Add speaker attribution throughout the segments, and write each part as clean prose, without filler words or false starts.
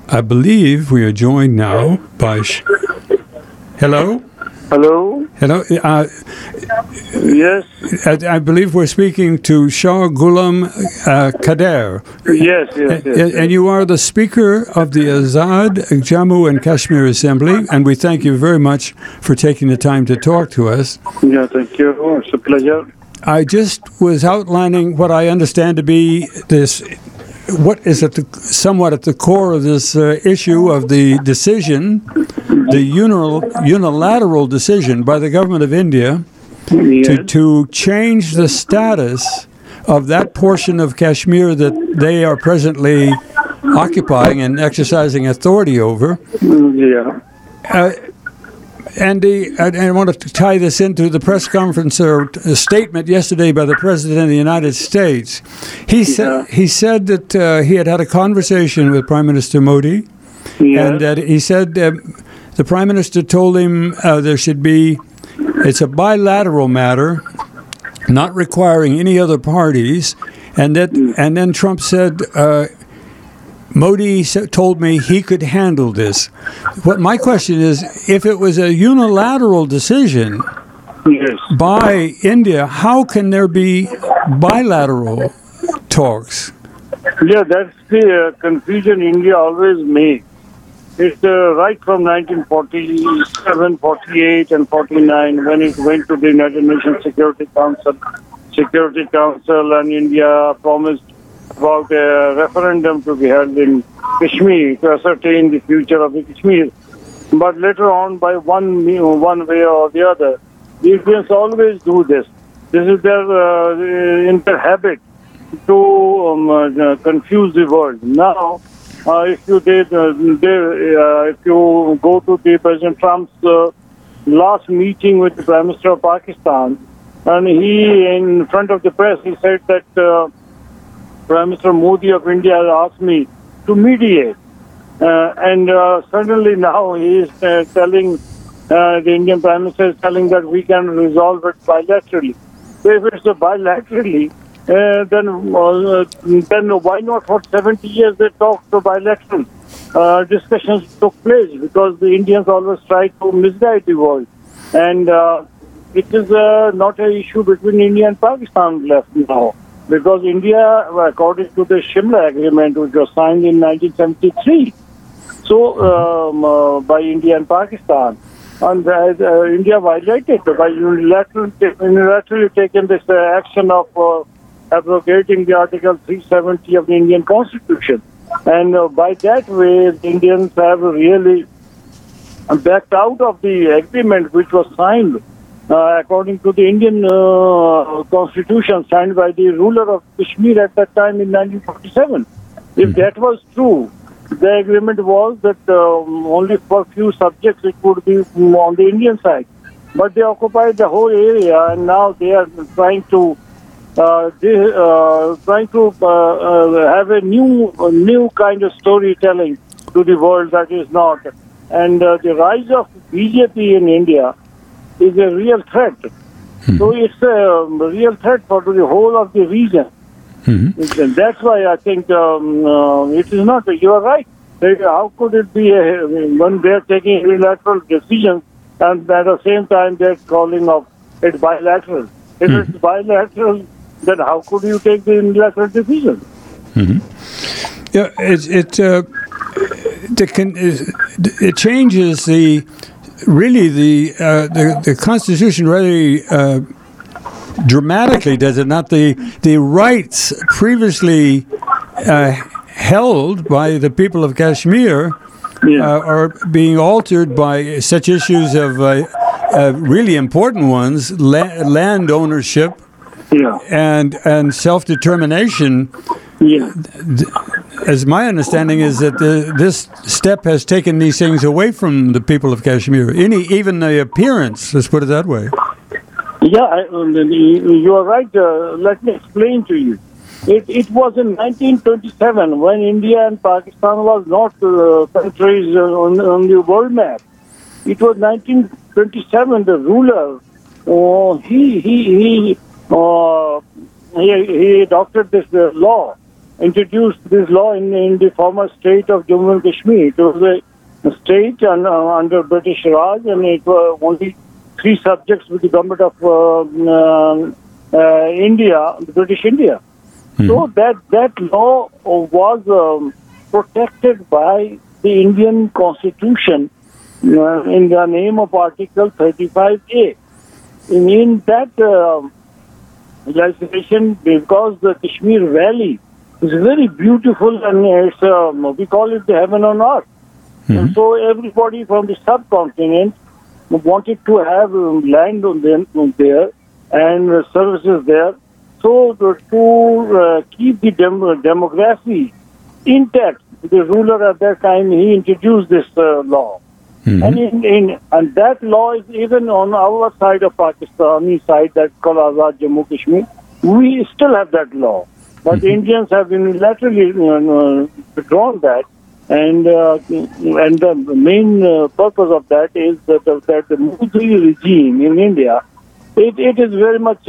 Speaker 1: I believe we are joined now by... Hello?
Speaker 2: Hello?
Speaker 1: Hello?
Speaker 2: Yes?
Speaker 1: I believe we're speaking to Shah Ghulam Kader.
Speaker 2: Yes.
Speaker 1: And you are the Speaker of the Azad Jammu and Kashmir Assembly, and we thank you very much for taking the time to talk to us.
Speaker 2: Yeah, thank you. It's a pleasure.
Speaker 1: I just was outlining what I understand to be this... What is somewhat at the core of this issue of the decision, the unilateral decision by the government of India to change the status of that portion of Kashmir that they are presently occupying and exercising authority over.
Speaker 2: Yeah.
Speaker 1: And I want to tie this into the press conference or a statement yesterday by the President of the United States. He said that he had a conversation with Prime Minister Modi, and that he said the Prime Minister told him it's a bilateral matter, not requiring any other parties, and then Trump said, Modi told me he could handle this. What my question is, if it was a unilateral decision by India, how can there be bilateral talks?
Speaker 2: Yeah, that's the confusion India always makes. It's right from 1947, 48, and 49 when it went to the United Nations Security Council, and India promised about a referendum to be held in Kashmir to ascertain the future of the Kashmir. But later on, by one way or the other, the Indians always do this. This is their habit to confuse the world. Now, if you go to the President Trump's last meeting with the Prime Minister of Pakistan, and he, in front of the press, he said that Prime Minister Modi of India asked me to mediate. And suddenly now he is telling, the Indian Prime Minister is telling that we can resolve it bilaterally. So if it's bilaterally, then why not for 70 years they talked to bilateral discussions took place, because the Indians always try to misguide the world. And it is not an issue between India and Pakistan left now. Because India, according to the Shimla Agreement, which was signed in 1973, by India and Pakistan, and India violated by unilaterally taken this action of abrogating the Article 370 of the Indian Constitution. And by that way, the Indians have really backed out of the agreement which was signed according to the Indian constitution signed by the ruler of Kashmir at that time in 1947. If that was true, the agreement was that only for few subjects it would be on the Indian side. But they occupied the whole area, and now they are trying to have a new kind of storytelling to the world that is not. And the rise of BJP in India is a real threat. So it's a real threat for the whole of the region. And that's why I think it is not. You are right. How could it be when they're taking unilateral decisions and at the same time they're calling of it bilateral? If it's bilateral, then how could you take the unilateral decision?
Speaker 1: Yeah, it changes the Constitution really dramatically, does it not? The rights previously held by the people of Kashmir are being altered by such issues of really important ones, land ownership and self-determination. As my understanding is that this step has taken these things away from the people of Kashmir, even the appearance, let's put it that way.
Speaker 2: Yeah, you are right. Let me explain to you. It was in 1927 when India and Pakistan was not countries on the world map. It was 1927. The ruler, he adopted this law introduced this law in the former state of Jammu and Kashmir. It was a state under British Raj, and it was only 3 subjects with the government of India, British India. So that law was protected by the Indian Constitution in the name of Article 35A. In that legislation, because the Kashmir Valley is very beautiful, and it's we call it the heaven on earth. And so everybody from the subcontinent wanted to have land on them there and services there. So to keep the demography intact, the ruler at that time, he introduced this law. And that law is even on our side of Pakistani side, that's called Azad Jammu Kashmir. We still have that law. But the Indians have unilaterally withdrawn that. And the main purpose of that is that the Modi regime in India, it is very much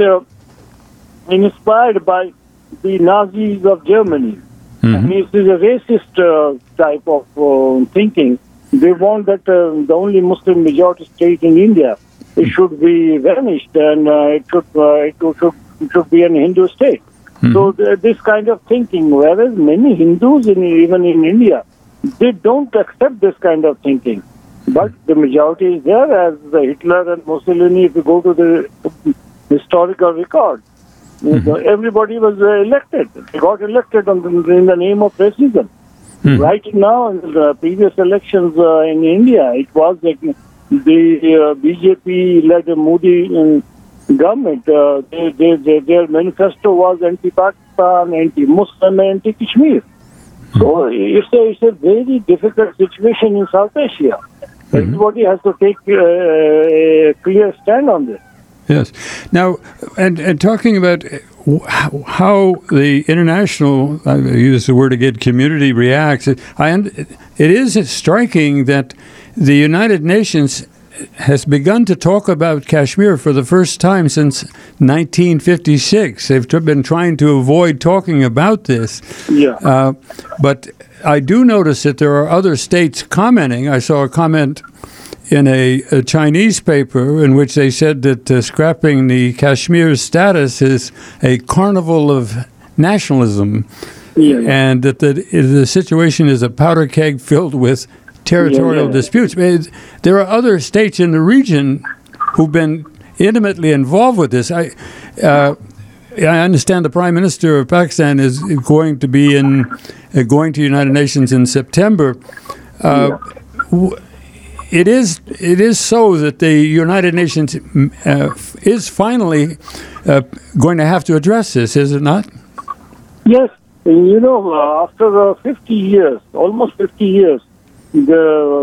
Speaker 2: inspired by the Nazis of Germany. And it is a racist type of thinking. They want that the only Muslim majority state in India, it should be vanished, and it should be an Hindu state. So this kind of thinking, whereas many Hindus even in India, they don't accept this kind of thinking. But the majority is there, as Hitler and Mussolini, if you go to the historical record. Everybody was elected. They got elected in the name of racism. Right now, in the previous elections in India, it was like the BJP-led Modi government. Their manifesto was anti-Pakistan, anti-Muslim, anti-Kashmir. So it's a very difficult situation in South Asia. Everybody has to take a clear stand on this.
Speaker 1: Yes. Now, and talking about how the international, I use the word again, community reacts, it is striking that the United Nations has begun to talk about Kashmir for the first time since 1956. They've been trying to avoid talking about this.
Speaker 2: Yeah.
Speaker 1: But I do notice that there are other states commenting. I saw a comment in a Chinese paper in which they said that scrapping the Kashmir status is a carnival of nationalism, and that the situation is a powder keg filled with territorial disputes. There are other states in the region who've been intimately involved with this. I understand the Prime Minister of Pakistan is going to be going to the United Nations in September. It is so that the United Nations is finally going to have to address this, is it not?
Speaker 2: Yes. After 50 years, almost 50 years, the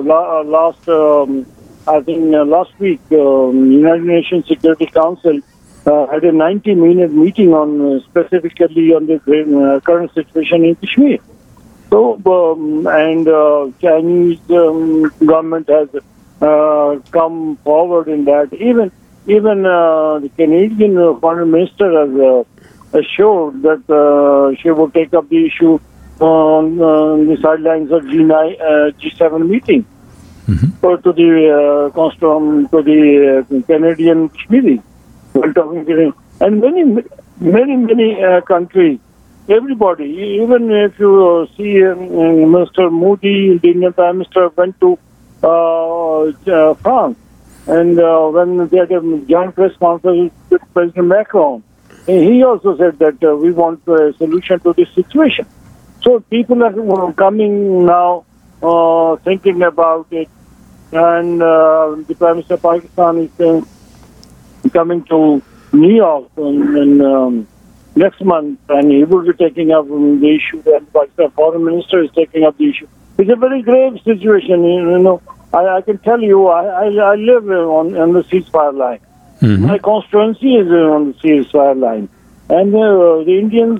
Speaker 2: last week, United Nations Security Council had a 90-minute meeting on specifically on the current situation in Kashmir. So, Chinese government has come forward in that. Even the Canadian Foreign Minister has assured that she will take up the issue on the sidelines of G7 meeting or to the Canadian Kashmiri. And many countries. Everybody, even if you see Mr. Modi, the Indian Prime Minister, went to France, and when they had a joint press conference with President Macron, he also said that we want a solution to this situation. So people are coming now, thinking about it, and the Prime Minister of Pakistan is coming to New York and next month, and he will be taking up the issue, and the foreign minister is taking up the issue. It's a very grave situation. I can tell you, I live on the ceasefire line. My constituency is on the ceasefire line, and the Indians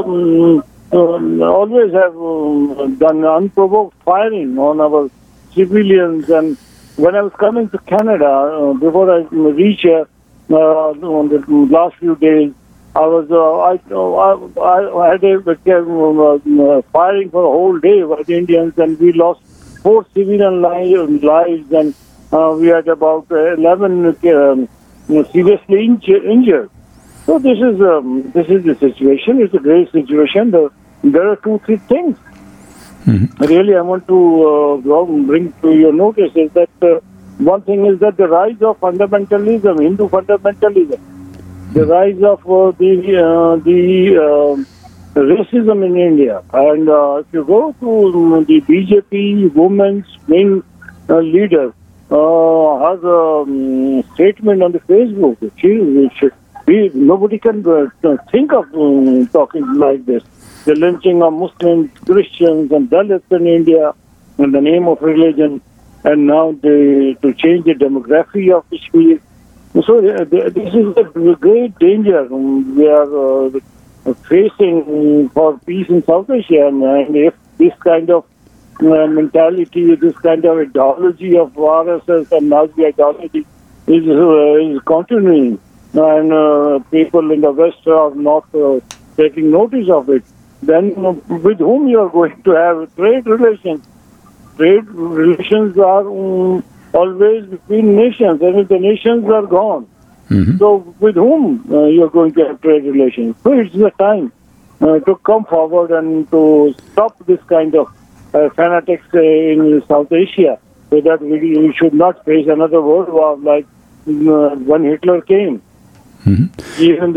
Speaker 2: always have done unprovoked firing on our civilians. And when I was coming to Canada, before I reached here on the last few days, I was I had a firing for a whole day by the Indians, and we lost 4 civilian lives, and we had about 11 seriously injured. So this is the situation. It's a great situation. There are 2-3 things. Mm-hmm. Really, I want to bring to your notice is that one thing is that the rise of fundamentalism, Hindu fundamentalism, the rise of the racism in India, and if you go to the BJP women's main leader, her statement on the Facebook, nobody can think of talking like this. The lynching of Muslims, Christians, and Dalits in India in the name of religion, and now to change the demography of Kashmir. So this is a great danger we are facing for peace in South Asia. And if this kind of mentality, this kind of ideology of RSS and Nazi ideology is continuing, and people in the West are not taking notice of it, then with whom you are going to have trade relations? Trade relations are always between nations, and if the nations are gone, mm-hmm. so with whom you are going to have trade relations? So it's the time to come forward and to stop this kind of fanatics in South Asia, so that we should not face another world war like when Hitler came. Mm-hmm. Even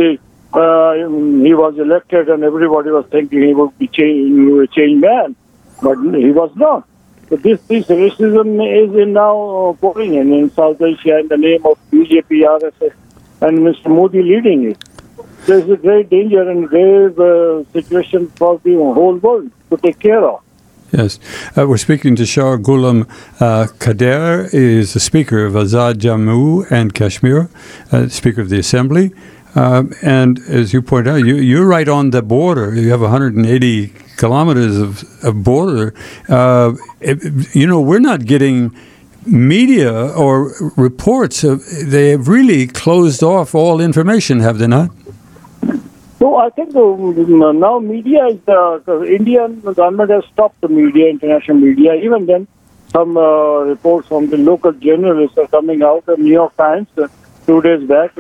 Speaker 2: he was elected, and everybody was thinking he would be a changed man, but he was not. So this racism is now pouring in South Asia in the name of BJP, RSS, and Mr. Modi leading it. There's a great danger and grave situation for the whole world to take care of.
Speaker 1: Yes. We're speaking to Shah Ghulam Kader. He is the Speaker of Azad Jammu and Kashmir, Speaker of the Assembly. And as you point out, you're right on the border. You have 180 kilometers of border. We're not getting media or reports. They have really closed off all information, have they not?
Speaker 2: So I think now media is the Indian government has stopped the media, international media. Even then, some reports from the local journalists are coming out. The New York Times 2 days back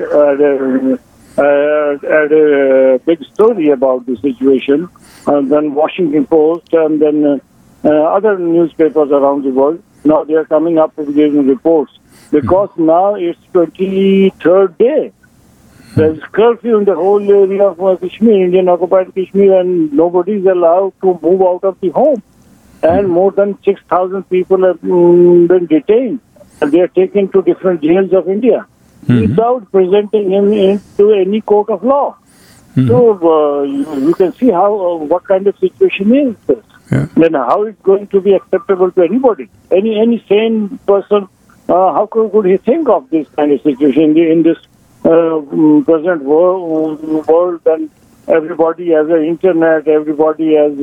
Speaker 2: had a big story about the situation, and then Washington Post, and then other newspapers around the world. Now they are coming up with giving reports, because now it's 23rd day. There's curfew in the whole area of Kashmir, Indian occupied Kashmir, and nobody is allowed to move out of the home. And more than 6,000 people have been detained, and they are taken to different jails of India without presenting him into any court of law. Mm-hmm. So you can see what kind of situation is this. Yeah. Then how it's going to be acceptable to anybody? Any sane person, how could he think of this kind of situation in this present world, and everybody has an internet, everybody has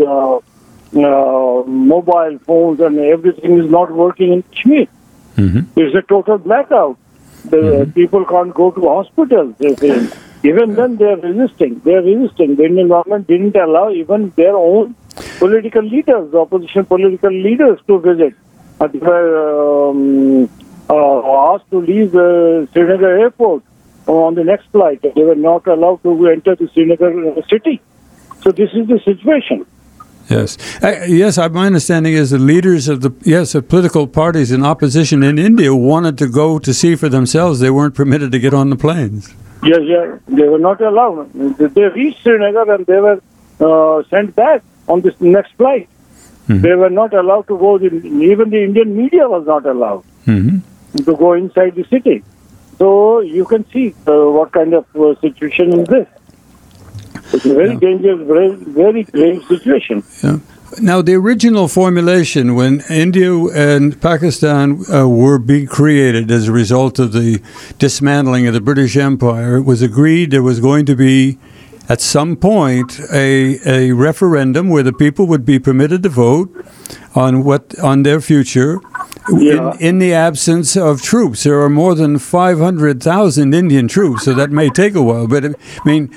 Speaker 2: mobile phones, and everything is not working in Kashmir. Mm-hmm. It's a total blackout. The people can't go to hospitals. Even then, they are resisting. The Indian government didn't allow even their own political leaders, opposition political leaders, to visit. They were asked to leave Srinagar airport on the next flight. They were not allowed to enter the Srinagar city. So this is the situation.
Speaker 1: Yes. Yes, my understanding is the leaders of the political parties in opposition in India wanted to go to see for themselves. They weren't permitted to get on the planes.
Speaker 2: Yes, they were not allowed. They reached Srinagar and they were sent back on this next flight. Mm-hmm. They were not allowed to go. Even the Indian media was not allowed to go inside the city. So you can see what kind of situation is this. It's a very dangerous, very grave situation.
Speaker 1: Yeah. Now, the original formulation, when India and Pakistan were being created as a result of the dismantling of the British Empire, it was agreed there was going to be, at some point, a referendum where the people would be permitted to vote on their future. Yeah. In the absence of troops. There are more than 500,000 Indian troops, so that may take a while. But I mean,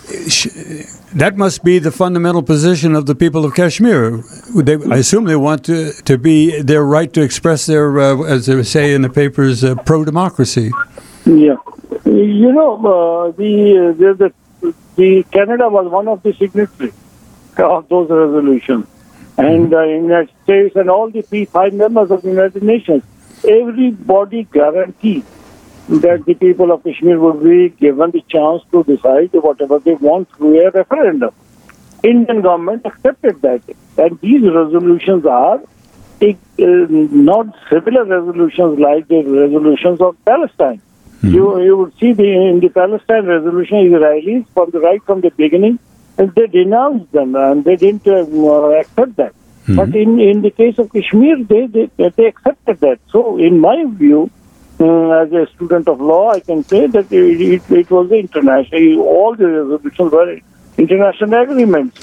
Speaker 1: that must be the fundamental position of the people of Kashmir. I assume they want to be their right to express their, as they say in the papers, pro-democracy.
Speaker 2: Yeah. You know, the Canada was one of the signatories of those resolutions. And the United States and all the five members of the United Nations, everybody guaranteed that the people of Kashmir would be given the chance to decide whatever they want through a referendum. Indian government accepted that. And these resolutions are not similar resolutions like the resolutions of Palestine. You would see in the Palestine resolution, Israelis from the beginning, and they denounced them and they didn't accept that. But in the case of Kashmir, they accepted that. So in my view, as a student of law, I can say that it was international. All the resolutions were international agreements.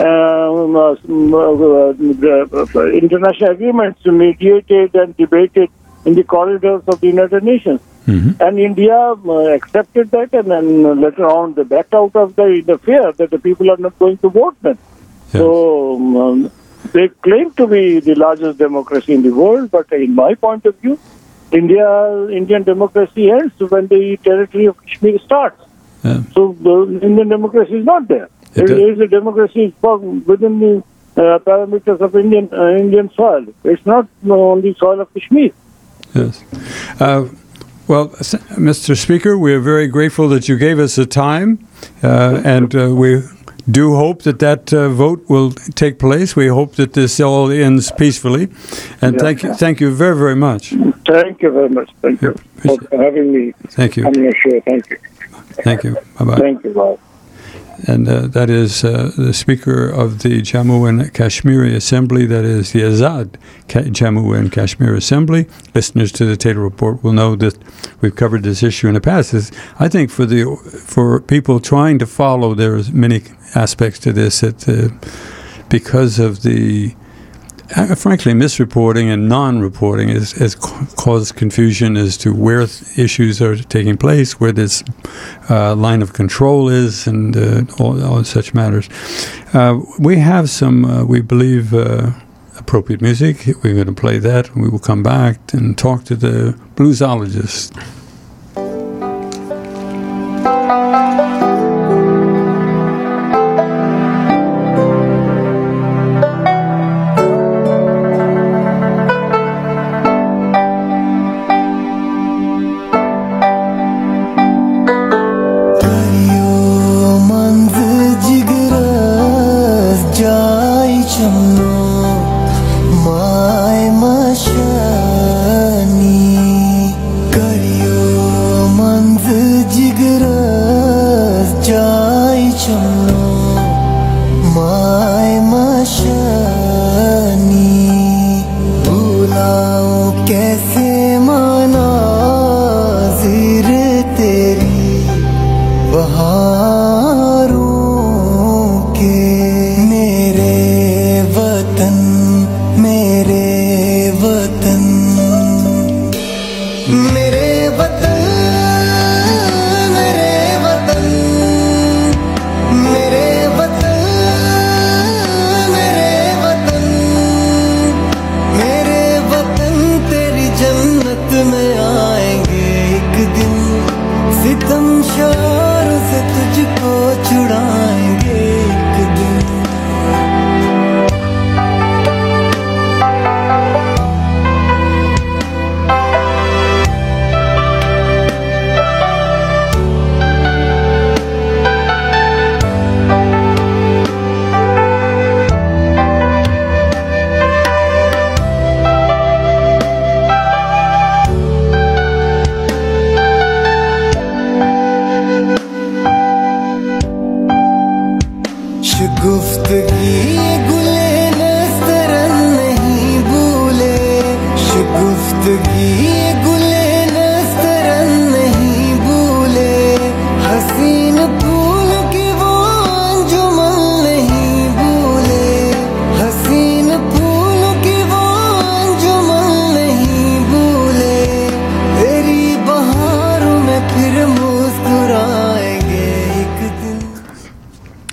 Speaker 2: International agreements mediated and debated in the corridors of the United Nations. And India accepted that, and then later on they backed out of the fear that the people are not going to vote then. Yes. So they claim to be the largest democracy in the world, but in my point of view, Indian democracy ends when the territory of Kashmir starts. Yeah. So the Indian democracy is not there. There is a democracy within the parameters of Indian soil. It's not on the soil of Kashmir.
Speaker 1: Yes. Well, Mr. Speaker, we are very grateful that you gave us the time, and we do hope that vote will take place. We hope that this all ends peacefully, and thank you very, very much.
Speaker 2: Thank you very much. Thank you for having me.
Speaker 1: Thank you.
Speaker 2: On your show. Thank you.
Speaker 1: Thank you. Bye-bye.
Speaker 2: Thank you. Bye.
Speaker 1: And that is the Speaker of the Jammu and Kashmir Assembly, that is the Azad Jammu and Kashmir Assembly. Listeners to the Taylor Report will know that we've covered this issue in the past. I think for people trying to follow, there's many aspects to this that because of the frankly, misreporting and non-reporting has caused confusion as to where issues are taking place, where this line of control is, and all such matters. We have some, we believe, appropriate music. We're going to play that, and we will come back and talk to the bluesologist.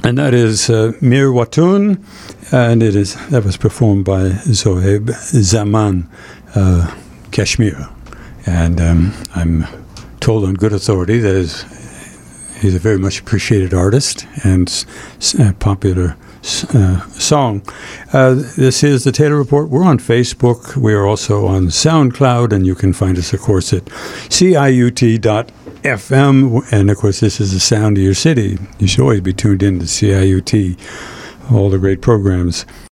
Speaker 1: And that is Mir Watun, and that was performed by Zohaib Zaman, Kashmir. And I'm told on good authority that he's a very much appreciated artist and popular song. This is the Taylor Report. We're on Facebook. We are also on SoundCloud, and you can find us, of course, at CIUT.FM. And, of course, this is the sound of your city. You should always be tuned in to CIUT, all the great programs.